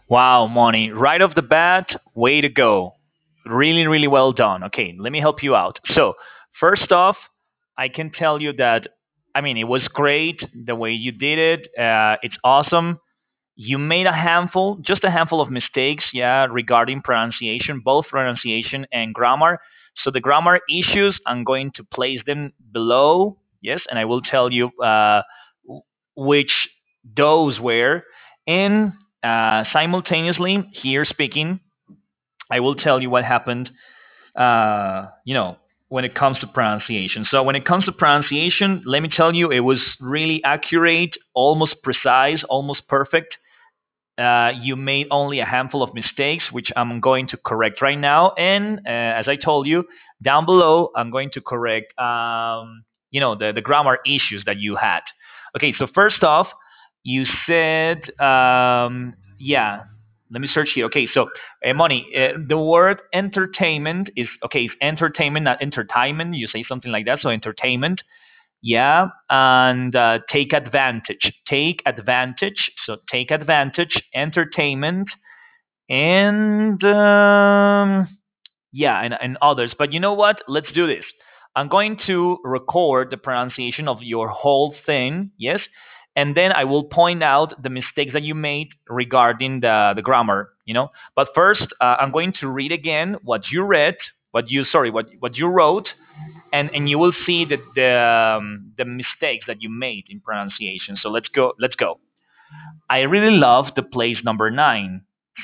Wow, Moni, right off the bat, way to go. Really, really well done. Okay, let me help you out. So, first off, I can tell you that, I mean, it was great the way you did it. It's awesome. You made a handful, just a handful of mistakes, yeah, regarding pronunciation, both pronunciation and grammar. So, the grammar issues, I'm going to place them below, yes, and I will tell you which those were. And simultaneously, here speaking, I will tell you what happened. When it comes to pronunciation. So when it comes to pronunciation, let me tell you, it was really accurate, almost precise, almost perfect. You made only a handful of mistakes, which I'm going to correct right now. And as I told you, down below, I'm going to correct, the grammar issues that you had. Okay, so first off, you said, yeah, let me search here. Okay, so, Moni, the word entertainment is, okay, it's entertainment, not entertainment. You say something like that. So entertainment. Yeah, and take advantage. Take advantage. So take advantage, entertainment, and yeah, and others. But you know what? Let's do this. I'm going to record the pronunciation of your whole thing, yes, and then I will point out the mistakes that you made regarding the grammar. But first, I'm going to read again what you read, what you wrote, and you will see the mistakes that you made in pronunciation. So let's go. Let's go. I really love the place number 9,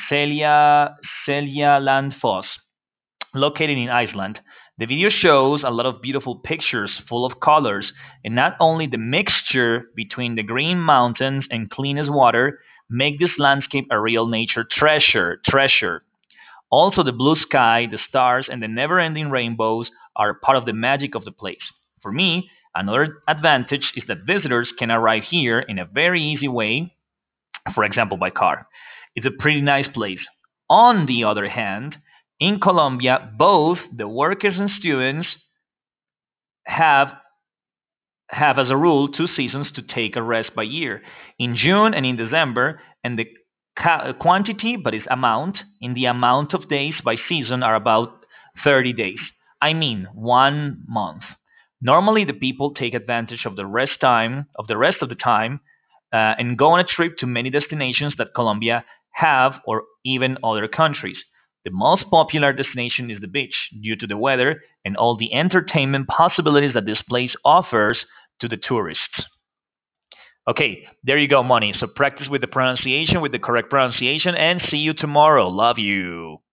Celia Landfoss, located in Iceland. The video shows a lot of beautiful pictures full of colors, and not only the mixture between the green mountains and cleanest water make this landscape a real nature treasure. Also, the blue sky, the stars, and the never ending rainbows are part of the magic of the place. For me, another advantage is that visitors can arrive here in a very easy way, for example, by car. It's a pretty nice place. On the other hand, in Colombia, both the workers and students have as a rule 2 seasons to take a rest by year, in June and in December, and the quantity, but its amount, in the amount of days by season are about 30 days. I mean, 1 month. Normally, the people take advantage of the rest of the time, and go on a trip to many destinations that Colombia have, or even other countries. The most popular destination is the beach due to the weather and all the entertainment possibilities that this place offers to the tourists. Okay, there you go, Money. So practice with the pronunciation, with the correct pronunciation, and see you tomorrow. Love you.